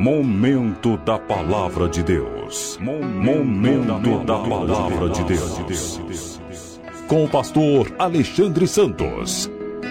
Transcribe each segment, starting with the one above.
Momento da Palavra de Deus. Momento da Palavra de Deus. Com o pastor Alexandre Santos.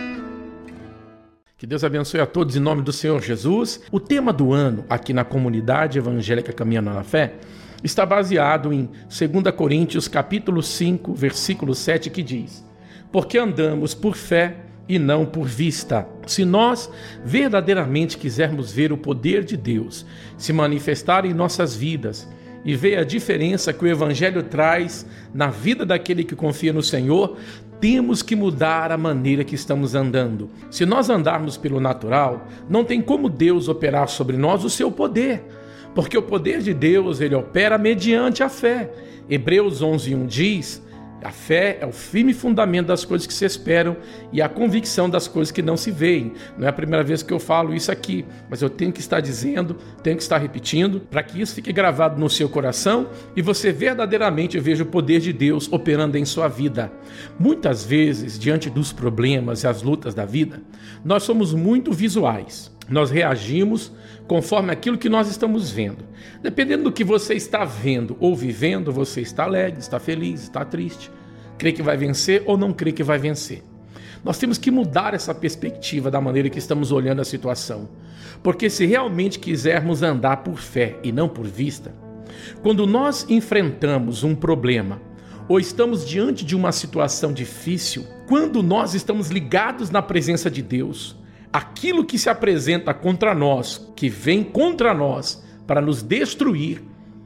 Que Deus abençoe a todos em nome do Senhor Jesus. O tema do ano aqui na comunidade evangélica Caminhando na Fé está baseado em 2 Coríntios capítulo 5, versículo 7, que diz: porque andamos por fé e não por vista. Se nós verdadeiramente quisermos ver o poder de Deus se manifestar em nossas vidas e ver a diferença que o Evangelho traz na vida daquele que confia no Senhor, temos que mudar a maneira que estamos andando. Se nós andarmos pelo natural, não tem como Deus operar sobre nós o seu poder, porque o poder de Deus, ele opera mediante a fé. Hebreus 11:1 diz: a fé é o firme fundamento das coisas que se esperam e a convicção das coisas que não se veem. Não é a primeira vez que eu falo isso aqui, mas eu tenho que estar dizendo, tenho que estar repetindo, para que isso fique gravado no seu coração e você verdadeiramente veja o poder de Deus operando em sua vida. Muitas vezes, diante dos problemas e as lutas da vida, nós somos muito visuais. Nós reagimos conforme aquilo que nós estamos vendo. Dependendo do que você está vendo ou vivendo, você está alegre, está feliz, está triste, crê que vai vencer ou não crê que vai vencer. Nós temos que mudar essa perspectiva da maneira que estamos olhando a situação. Porque se realmente quisermos andar por fé e não por vista, quando nós enfrentamos um problema ou estamos diante de uma situação difícil, quando nós estamos ligados na presença de Deus, aquilo que se apresenta contra nós, que vem contra nós para nos destruir,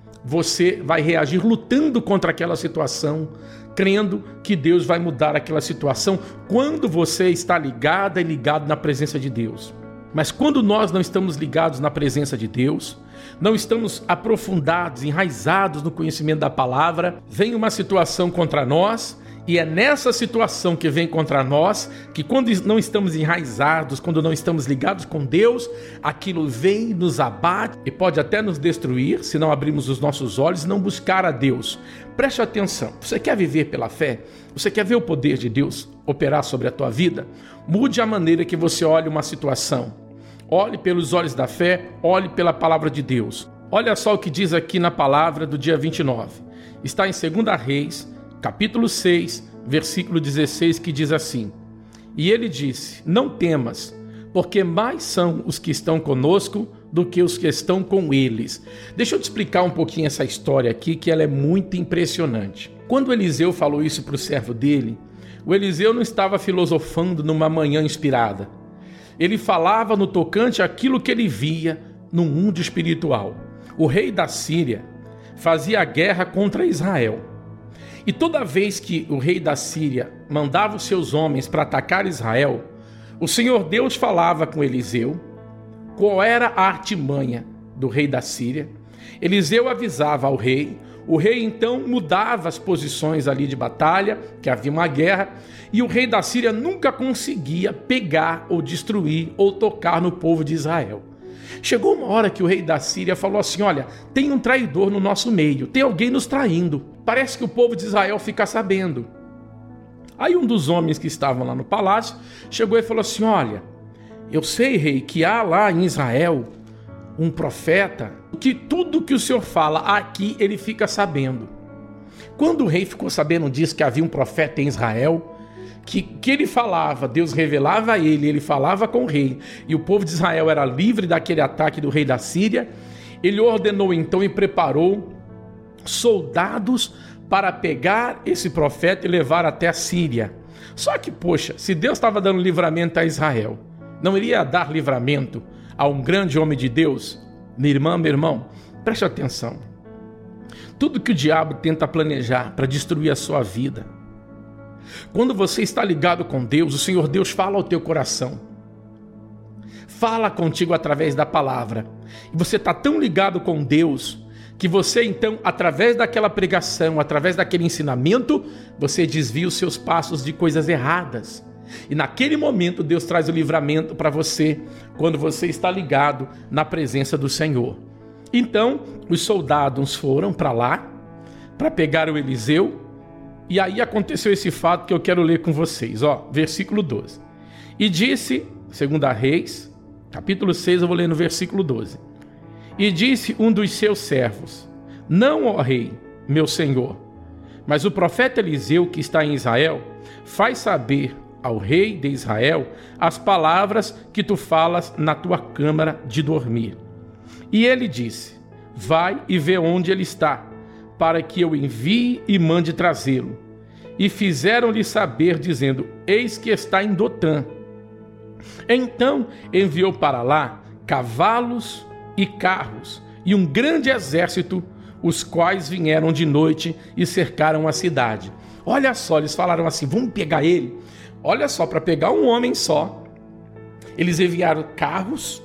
você vai reagir lutando contra aquela situação, crendo que Deus vai mudar aquela situação quando você está ligada e ligado na presença de Deus. Mas quando nós não estamos ligados na presença de Deus, não estamos aprofundados, enraizados no conhecimento da palavra, vem uma situação contra nós. E é nessa situação que vem contra nós, que quando não estamos enraizados, quando não estamos ligados com Deus, aquilo vem, nos abate e pode até nos destruir, se não abrirmos os nossos olhos e não buscar a Deus. Preste atenção, você quer viver pela fé? Você quer ver o poder de Deus operar sobre a tua vida? Mude a maneira que você olha uma situação. Olhe pelos olhos da fé, olhe pela palavra de Deus. Olha só o que diz aqui na palavra do dia 29. Está em 2 Reis, capítulo 6, versículo 16, que diz assim: e ele disse: não temas, porque mais são os que estão conosco do que os que estão com eles. Deixa eu te explicar um pouquinho essa história aqui, que ela é muito impressionante. Quando Eliseu falou isso para o servo dele, o Eliseu não estava filosofando numa manhã inspirada. Ele falava no tocante àquilo que ele via no mundo espiritual. O rei da Síria fazia guerra contra Israel. E toda vez que o rei da Síria mandava os seus homens para atacar Israel, o Senhor Deus falava com Eliseu qual era a artimanha do rei da Síria. Eliseu avisava ao rei, o rei então mudava as posições ali de batalha, que havia uma guerra, e o rei da Síria nunca conseguia pegar ou destruir ou tocar no povo de Israel. Chegou uma hora que o rei da Síria falou assim: olha, tem um traidor no nosso meio, tem alguém nos traindo. Parece que o povo de Israel fica sabendo. Aí um dos homens que estavam lá no palácio chegou e falou assim: olha, eu sei, rei, que há lá em Israel um profeta, que tudo que o senhor fala aqui ele fica sabendo. Quando o rei ficou sabendo disso, que havia um profeta em Israel, que ele falava, Deus revelava a ele falava com o rei, e o povo de Israel era livre daquele ataque do rei da Síria, ele ordenou então e preparou soldados para pegar esse profeta e levar até a Síria. Só que, poxa, se Deus estava dando livramento a Israel, não iria dar livramento a um grande homem de Deus? Minha irmã, meu irmão, preste atenção. Tudo que o diabo tenta planejar para destruir a sua vida, quando você está ligado com Deus, o Senhor Deus fala ao teu coração. Fala contigo através da palavra. E você está tão ligado com Deus, que você então, através daquela pregação, através daquele ensinamento, você desvia os seus passos de coisas erradas. E naquele momento Deus traz o livramento para você, quando você está ligado na presença do Senhor. Então, os soldados foram para lá, para pegar o Eliseu, e aí aconteceu esse fato que eu quero ler com vocês, versículo 12. E disse, 2 Reis, capítulo 6, eu vou ler no versículo 12. E disse um dos seus servos: Não, ó rei, meu senhor, mas o profeta Eliseu, que está em Israel, faz saber ao rei de Israel as palavras que tu falas na tua câmara de dormir. E ele disse: Vai e vê onde ele está, para que eu envie e mande trazê-lo. E fizeram-lhe saber, dizendo: Eis que está em Dotã. Então enviou para lá cavalos e carros e um grande exército, os quais vieram de noite e cercaram a cidade. Olha só, eles falaram assim: vamos pegar ele. Olha só, para pegar um homem só, eles enviaram carros,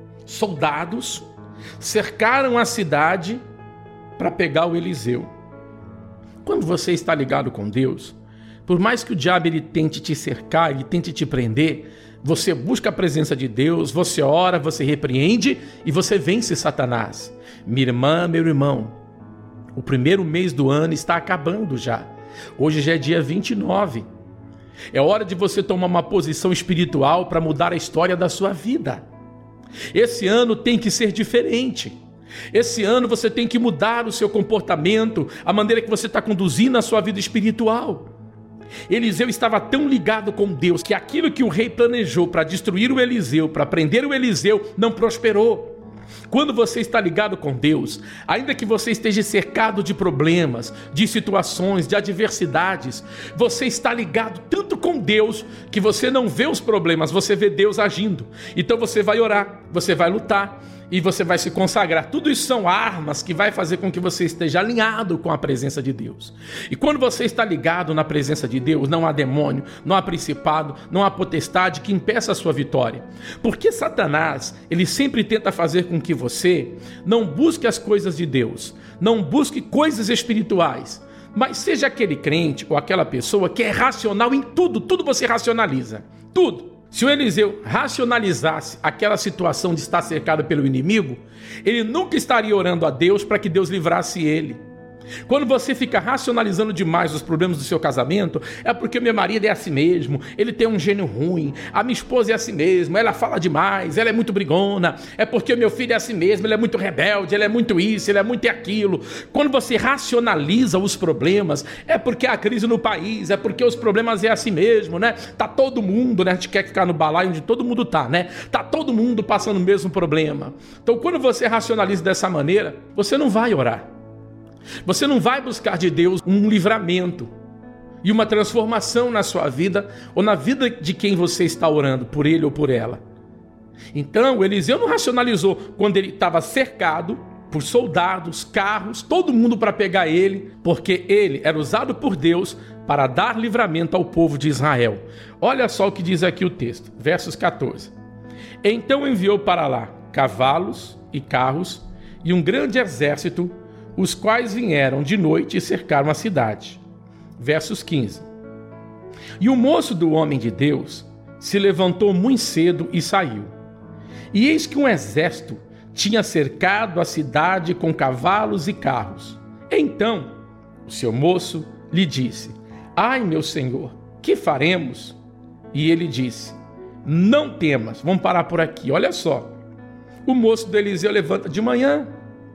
soldados, cercaram a cidade para pegar o Eliseu. Quando você está ligado com Deus, por mais que o diabo ele tente te cercar, ele tente te prender, você busca a presença de Deus, você ora, você repreende e você vence Satanás. Minha irmã, meu irmão, o primeiro mês do ano está acabando já. Hoje já é dia 29. É hora de você tomar uma posição espiritual para mudar a história da sua vida. Esse ano tem que ser diferente. Esse ano você tem que mudar o seu comportamento, a maneira que você está conduzindo a sua vida espiritual. Eliseu estava tão ligado com Deus que aquilo que o rei planejou para destruir o Eliseu, para prender o Eliseu, não prosperou. Quando você está ligado com Deus, ainda que você esteja cercado de problemas, de situações, de adversidades, você está ligado tanto com Deus que você não vê os problemas, você vê Deus agindo. Então você vai orar, você vai lutar e você vai se consagrar. Tudo isso são armas que vai fazer com que você esteja alinhado com a presença de Deus. E quando você está ligado na presença de Deus, não há demônio, não há principado, não há potestade que impeça a sua vitória. Porque Satanás, ele sempre tenta fazer com que você não busque as coisas de Deus, não busque coisas espirituais, mas seja aquele crente ou aquela pessoa que é racional em tudo, tudo você racionaliza, tudo. Se o Eliseu racionalizasse aquela situação de estar cercado pelo inimigo, ele nunca estaria orando a Deus para que Deus livrasse ele. Quando você fica racionalizando demais os problemas do seu casamento, é porque meu marido é assim mesmo, ele tem um gênio ruim, a minha esposa é assim mesmo, ela fala demais, ela é muito brigona, é porque o meu filho é assim mesmo, ele é muito rebelde, ele é muito isso, ele é muito aquilo. Quando você racionaliza os problemas, é porque há crise no país, é porque os problemas é assim mesmo, né? Tá todo mundo, né? A gente quer ficar no balaio onde todo mundo tá, né? Tá todo mundo passando o mesmo problema. Então quando você racionaliza dessa maneira, você não vai orar. Você não vai buscar de Deus um livramento e uma transformação na sua vida ou na vida de quem você está orando, por ele ou por ela. Então, Eliseu não racionalizou quando ele estava cercado por soldados, carros, todo mundo para pegar ele, porque ele era usado por Deus para dar livramento ao povo de Israel. Olha só o que diz aqui o texto, versos 14. Então enviou para lá cavalos e carros e um grande exército, os quais vieram de noite e cercaram a cidade. Versos 15. E o moço do homem de Deus se levantou muito cedo e saiu. E eis que um exército tinha cercado a cidade com cavalos e carros. Então o seu moço lhe disse: Ai, meu senhor, que faremos? E ele disse: Não temas. Vamos parar por aqui. Olha só. O moço do Eliseu levanta de manhã.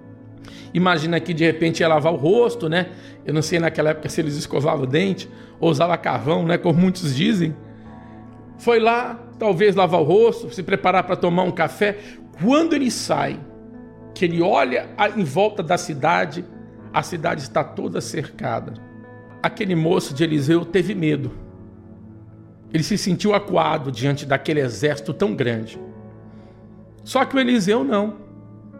Imagina que de repente ia lavar o rosto, né? Eu não sei naquela época se eles escovavam o dente ou usavam carvão, né? Como muitos dizem. Foi lá, talvez lavar o rosto, se preparar para tomar um café. Quando ele sai, que ele olha em volta da cidade, a cidade está toda cercada. Aquele moço de Eliseu teve medo. Ele se sentiu acuado diante daquele exército tão grande. Só que o Eliseu não.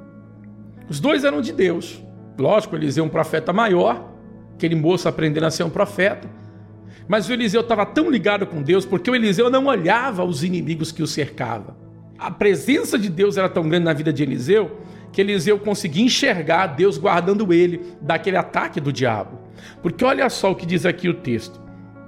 Os dois eram de Deus. Lógico, Eliseu é um profeta maior, aquele moço aprendendo a ser um profeta. Mas o Eliseu estava tão ligado com Deus, porque o Eliseu não olhava os inimigos que o cercavam. A presença de Deus era tão grande na vida de Eliseu, que Eliseu conseguia enxergar Deus guardando ele daquele ataque do diabo. Porque olha só o que diz aqui o texto,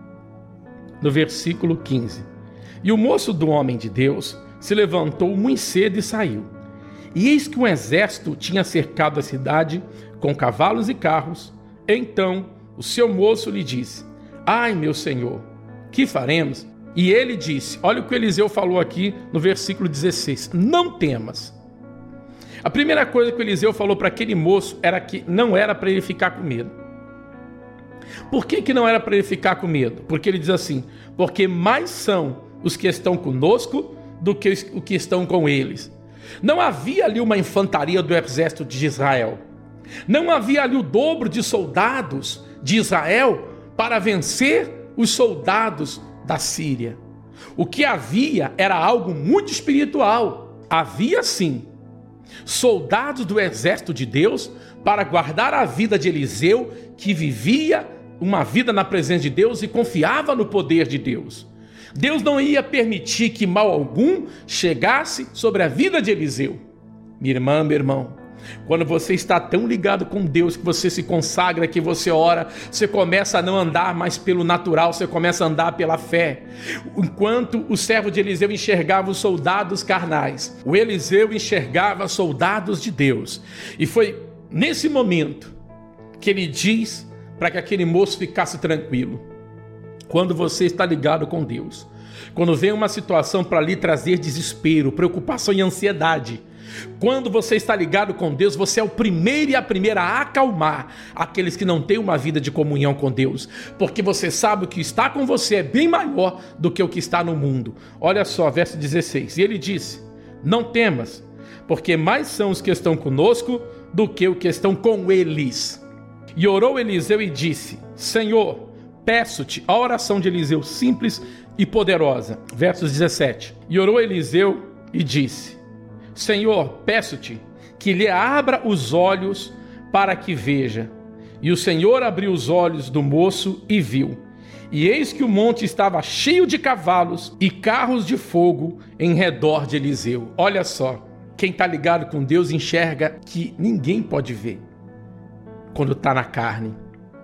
no versículo 15. E o moço do homem de Deus se levantou muito cedo e saiu. E eis que um exército tinha cercado a cidade com cavalos e carros. Então o seu moço lhe disse: Ai, meu senhor, que faremos? E ele disse, olha o que Eliseu falou aqui no versículo 16: Não temas. A primeira coisa que o Eliseu falou para aquele moço era que não era para ele ficar com medo. Por que não era para ele ficar com medo? Porque ele diz assim: porque mais são os que estão conosco do que os que estão com eles. Não havia ali uma infantaria do exército de Israel. Não havia ali o dobro de soldados de Israel para vencer os soldados da Síria. O que havia era algo muito espiritual. Havia sim soldados do exército de Deus para guardar a vida de Eliseu, que vivia uma vida na presença de Deus e confiava no poder de Deus. Deus não ia permitir que mal algum chegasse sobre a vida de Eliseu. Minha irmã, meu irmão, quando você está tão ligado com Deus, que você se consagra, que você ora, você começa a não andar mais pelo natural, você começa a andar pela fé. Enquanto o servo de Eliseu enxergava os soldados carnais, o Eliseu enxergava soldados de Deus. E foi nesse momento que ele diz para que aquele moço ficasse tranquilo. Quando você está ligado com Deus, quando vem uma situação para lhe trazer desespero, preocupação e ansiedade, quando você está ligado com Deus, você é o primeiro e a primeira a acalmar aqueles que não têm uma vida de comunhão com Deus, porque você sabe que o que está com você é bem maior do que o que está no mundo. Olha só, verso 16, e ele disse: não temas, porque mais são os que estão conosco do que os que estão com eles. E orou Eliseu e disse: Senhor, peço-te, a oração de Eliseu simples e poderosa. Versos 17. E orou Eliseu e disse: Senhor, peço-te que lhe abra os olhos para que veja. E o Senhor abriu os olhos do moço e viu. E eis que o monte estava cheio de cavalos e carros de fogo em redor de Eliseu. Olha só, quem está ligado com Deus enxerga que ninguém pode ver quando está na carne.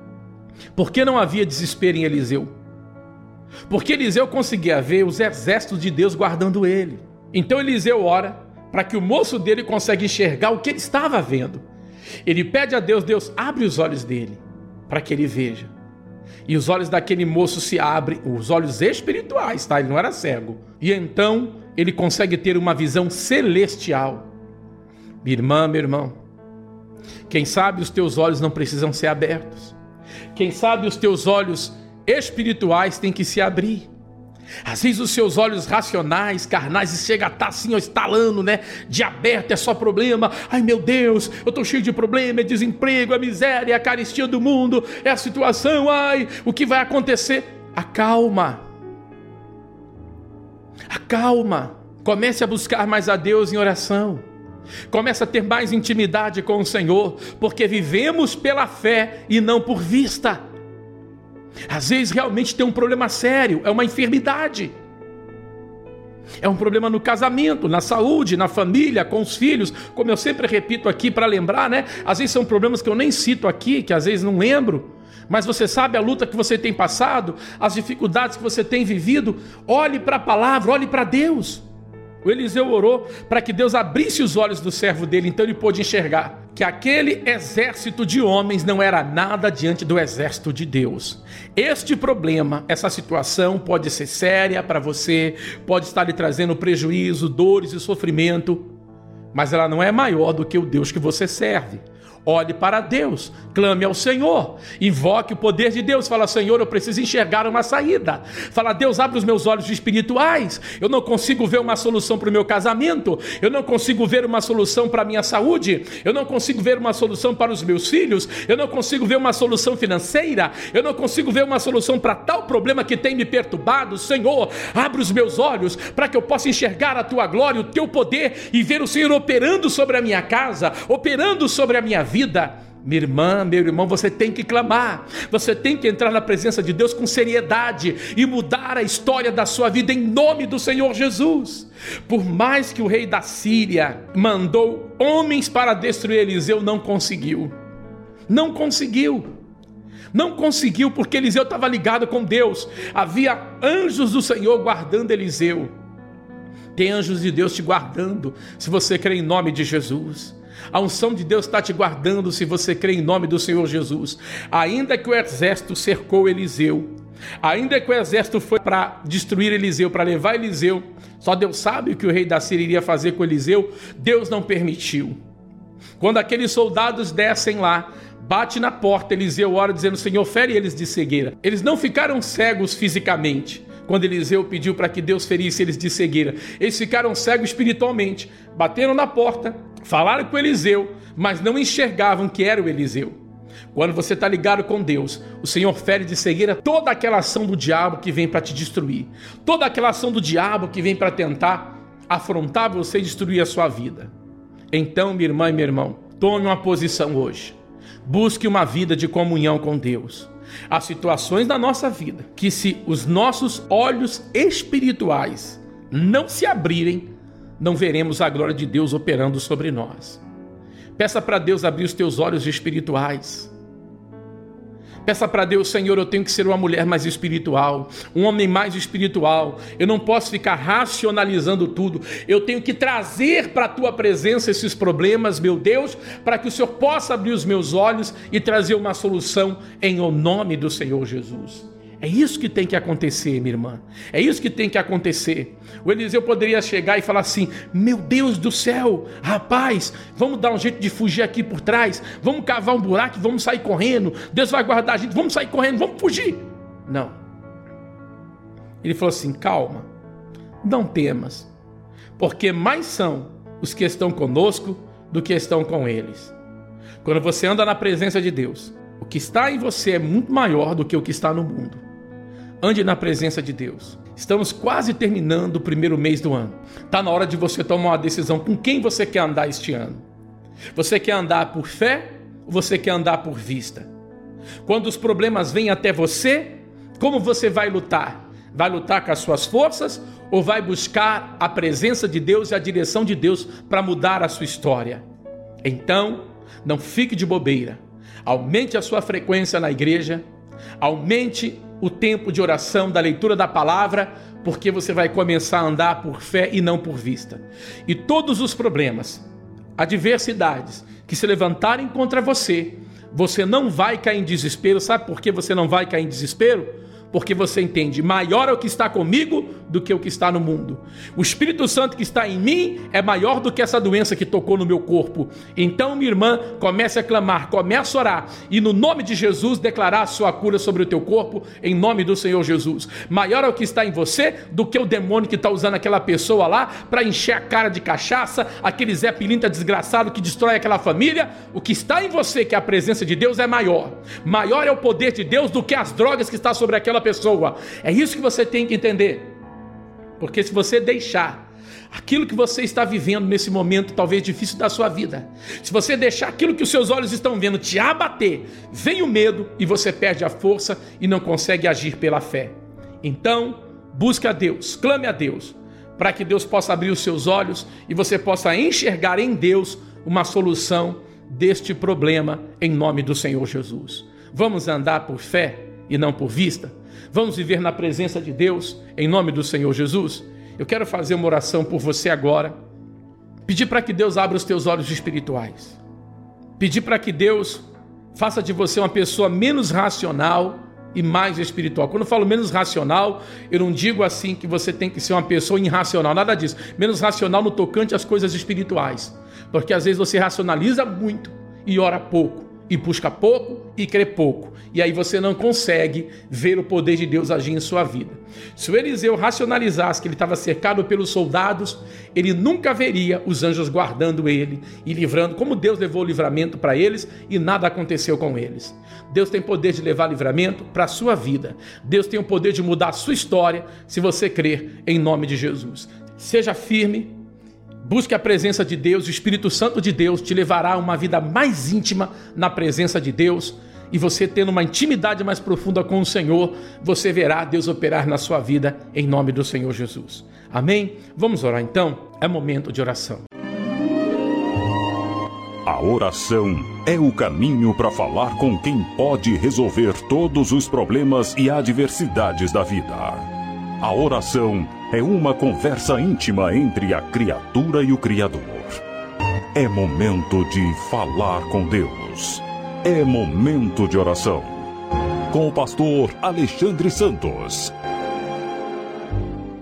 Por que não havia desespero em Eliseu? Porque Eliseu conseguia ver os exércitos de Deus guardando ele. Então Eliseu ora para que o moço dele consiga enxergar o que ele estava vendo. Ele pede a Deus: Deus, abre os olhos dele para que ele veja. E os olhos daquele moço se abrem, os olhos espirituais, tá? Ele não era cego. E então ele consegue ter uma visão celestial. Minha irmã, meu irmão, quem sabe os teus olhos não precisam ser abertos. Quem sabe os teus olhos espirituais têm que se abrir. Às vezes os seus olhos racionais, carnais, chega a estar assim, ó, estalando, né? De aberto, é só problema. Ai meu Deus, eu estou cheio de problema, é desemprego, é miséria, é a carestia do mundo, é a situação, ai, o que vai acontecer? Acalma. Acalma. Comece a buscar mais a Deus em oração. Comece a ter mais intimidade com o Senhor, porque vivemos pela fé e não por vista. Às vezes realmente tem um problema sério, é uma enfermidade. É um problema no casamento, na saúde, na família, com os filhos. Como eu sempre repito aqui para lembrar, né? Às vezes são problemas que eu nem cito aqui, que às vezes não lembro. Mas você sabe a luta que você tem passado, as dificuldades que você tem vivido. Olhe para a palavra, olhe para Deus. O Eliseu orou para que Deus abrisse os olhos do servo dele, então ele pôde enxergar que aquele exército de homens não era nada diante do exército de Deus. Este problema, essa situação pode ser séria para você, pode estar lhe trazendo prejuízo, dores e sofrimento, mas ela não é maior do que o Deus que você serve. Olhe para Deus, clame ao Senhor, invoque o poder de Deus, fala: Senhor, eu preciso enxergar uma saída. Fala: Deus, abre os meus olhos espirituais, eu não consigo ver uma solução para o meu casamento, eu não consigo ver uma solução para a minha saúde, eu não consigo ver uma solução para os meus filhos, eu não consigo ver uma solução financeira, eu não consigo ver uma solução para tal problema que tem me perturbado. Senhor, abre os meus olhos para que eu possa enxergar a tua glória, o teu poder e ver o Senhor operando sobre a minha casa, operando sobre a minha vida. Minha irmã, meu irmão, você tem que clamar, você tem que entrar na presença de Deus com seriedade e mudar a história da sua vida em nome do Senhor Jesus. Por mais que o rei da Síria mandou homens para destruir Eliseu, não conseguiu. Não conseguiu porque Eliseu estava ligado com Deus. Havia anjos do Senhor guardando Eliseu. Tem anjos de Deus te guardando se você crê em nome de Jesus. A unção de Deus está te guardando se você crê em nome do Senhor Jesus. Ainda que o exército cercou Eliseu, ainda que o exército foi para destruir Eliseu, para levar Eliseu, só Deus sabe o que o rei da Síria iria fazer com Eliseu, Deus não permitiu. Quando aqueles soldados descem lá, bate na porta, Eliseu ora dizendo: Senhor, fere eles de cegueira. Eles não ficaram cegos fisicamente, quando Eliseu pediu para que Deus ferisse eles de cegueira. Eles ficaram cegos espiritualmente, bateram na porta, falaram com Eliseu, mas não enxergavam que era o Eliseu. Quando você está ligado com Deus, o Senhor fere de cegueira toda aquela ação do diabo que vem para te destruir, toda aquela ação do diabo que vem para tentar afrontar você e destruir a sua vida. Então, minha irmã e meu irmão, tome uma posição hoje. Busque uma vida de comunhão com Deus. Há situações na nossa vida que, se os nossos olhos espirituais não se abrirem, não veremos a glória de Deus operando sobre nós. Peça para Deus abrir os teus olhos espirituais. Peça para Deus: Senhor, eu tenho que ser uma mulher mais espiritual, um homem mais espiritual. Eu não posso ficar racionalizando tudo. Eu tenho que trazer para a tua presença esses problemas, meu Deus, para que o Senhor possa abrir os meus olhos e trazer uma solução em o nome do Senhor Jesus. É isso que tem que acontecer, minha irmã. É isso que tem que acontecer. O Eliseu poderia chegar e falar assim: meu Deus do céu, rapaz, vamos dar um jeito de fugir aqui por trás, vamos cavar um buraco e vamos sair correndo, Deus vai guardar a gente, vamos sair correndo, vamos fugir. Não. Ele falou assim: calma, não temas, porque mais são os que estão conosco do que estão com eles. Quando você anda na presença de Deus, o que está em você é muito maior do que o que está no mundo. Ande na presença de Deus. Estamos quase terminando o primeiro mês do ano. Está na hora de você tomar uma decisão com quem você quer andar este ano. Você quer andar por fé ou você quer andar por vista? Quando os problemas vêm até você, como você vai lutar? Vai lutar com as suas forças ou vai buscar a presença de Deus e a direção de Deus para mudar a sua história? Então, não fique de bobeira. Aumente a sua frequência na igreja, aumente o tempo de oração, da leitura da palavra, porque você vai começar a andar por fé e não por vista. E todos os problemas, adversidades que se levantarem contra você, você não vai cair em desespero. Sabe por que você não vai cair em desespero? Porque você entende: maior é o que está comigo do que o que está no mundo. O Espírito Santo que está em mim é maior do que essa doença que tocou no meu corpo. Então, minha irmã, comece a clamar, comece a orar e no nome de Jesus declarar a sua cura sobre o teu corpo, em nome do Senhor Jesus. Maior é o que está em você do que o demônio que está usando aquela pessoa lá para encher a cara de cachaça, aquele Zé Pilintra desgraçado que destrói aquela família. O que está em você, que é a presença de Deus, é maior. Maior é o poder de Deus do que as drogas que está sobre aquela pessoa. É isso que você tem que entender. Porque se você deixar aquilo que você está vivendo nesse momento talvez difícil da sua vida, se você deixar aquilo que os seus olhos estão vendo te abater, vem o medo e você perde a força e não consegue agir pela fé. Então, busque a Deus, clame a Deus, para que Deus possa abrir os seus olhos e você possa enxergar em Deus uma solução deste problema, em nome do Senhor Jesus. Vamos andar por fé e não por vista? Vamos viver na presença de Deus, em nome do Senhor Jesus? Eu quero fazer uma oração por você agora. Pedir para que Deus abra os teus olhos espirituais. Pedir para que Deus faça de você uma pessoa menos racional e mais espiritual. Quando eu falo menos racional, eu não digo assim que você tem que ser uma pessoa irracional, nada disso. Menos racional no tocante às coisas espirituais. Porque às vezes você racionaliza muito e ora pouco. E busca pouco e crê pouco. E aí você não consegue ver o poder de Deus agir em sua vida. Se o Eliseu racionalizasse que ele estava cercado pelos soldados, ele nunca veria os anjos guardando ele e livrando, como Deus levou o livramento para eles e nada aconteceu com eles. Deus tem poder de levar livramento para a sua vida. Deus tem o poder de mudar a sua história se você crer em nome de Jesus. Seja firme. Busque a presença de Deus, o Espírito Santo de Deus te levará a uma vida mais íntima na presença de Deus. E você tendo uma intimidade mais profunda com o Senhor, você verá Deus operar na sua vida em nome do Senhor Jesus. Amém? Vamos orar então? É momento de oração. A oração é o caminho para falar com quem pode resolver todos os problemas e adversidades da vida. A oração é uma conversa íntima entre a criatura e o Criador. É momento de falar com Deus. É momento de oração. Com o pastor Alexandre Santos.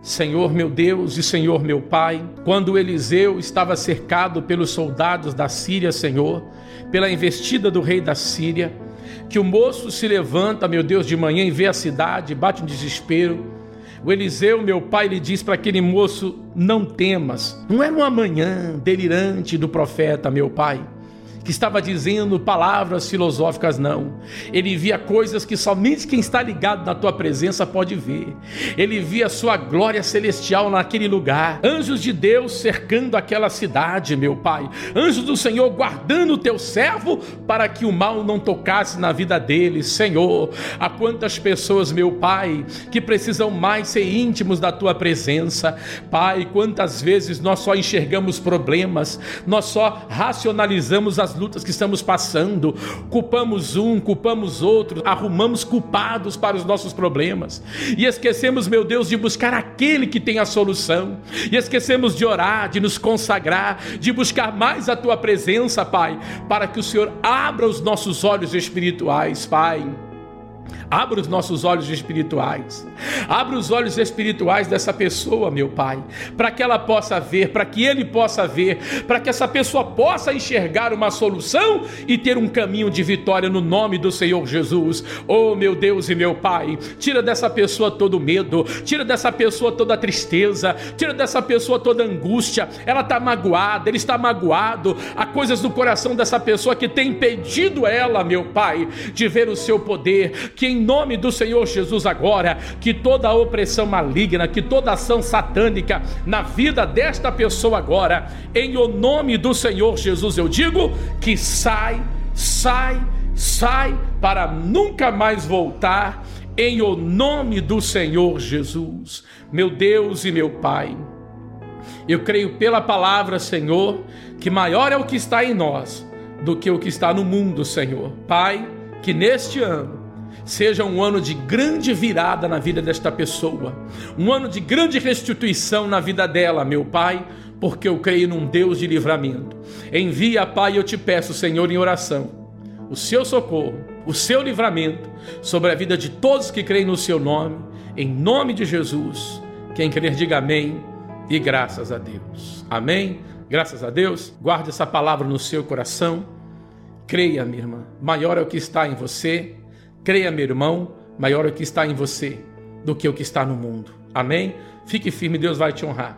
Senhor meu Deus e Senhor meu Pai, quando Eliseu estava cercado pelos soldados da Síria, Senhor, pela investida do rei da Síria, que o moço se levanta, meu Deus, de manhã e vê a cidade, bate um desespero. O Eliseu, meu pai, lhe diz para aquele moço: não temas. Não era uma manhã delirante do profeta, meu pai, que estava dizendo palavras filosóficas, não. Ele via coisas que somente quem está ligado na tua presença pode ver. Ele via a sua glória celestial naquele lugar. Anjos de Deus cercando aquela cidade, meu pai. Anjos do Senhor guardando o teu servo para que o mal não tocasse na vida dele. Senhor, há quantas pessoas, meu pai, que precisam mais ser íntimos da tua presença. Pai, quantas vezes nós só enxergamos problemas, nós só racionalizamos as lutas que estamos passando, culpamos um, culpamos outro, arrumamos culpados para os nossos problemas e esquecemos, meu Deus, de buscar aquele que tem a solução, e esquecemos de orar, de nos consagrar, de buscar mais a tua presença, Pai, para que o Senhor abra os nossos olhos espirituais, Pai. Abra os nossos olhos espirituais. Abra os olhos espirituais dessa pessoa, meu Pai, para que ela possa ver, para que ele possa ver, para que essa pessoa possa enxergar uma solução e ter um caminho de vitória no nome do Senhor Jesus. Oh, meu Deus e meu Pai, tira dessa pessoa todo medo, tira dessa pessoa toda tristeza, tira dessa pessoa toda angústia. Ela está magoada, ele está magoado. Há coisas no coração dessa pessoa que tem impedido ela, meu Pai, de ver o seu poder. Que em nome do Senhor Jesus agora, que toda a opressão maligna, que toda ação satânica na vida desta pessoa agora, em o nome do Senhor Jesus eu digo que sai para nunca mais voltar, em o nome do Senhor Jesus. Meu Deus e meu Pai, eu creio pela palavra, Senhor, que maior é o que está em nós do que o que está no mundo, Senhor. Pai, que neste ano seja um ano de grande virada na vida desta pessoa, um ano de grande restituição na vida dela, meu Pai, porque eu creio num Deus de livramento. Envia, Pai, eu te peço, Senhor, em oração, o seu socorro, o seu livramento sobre a vida de todos que creem no seu nome, em nome de Jesus. Quem crer diga amém e graças a Deus. Amém, graças a Deus. Guarde essa palavra no seu coração. Creia, minha irmã, maior é o que está em você. Creia, meu irmão, maior é o que está em você do que o que está no mundo. Amém? Fique firme, Deus vai te honrar.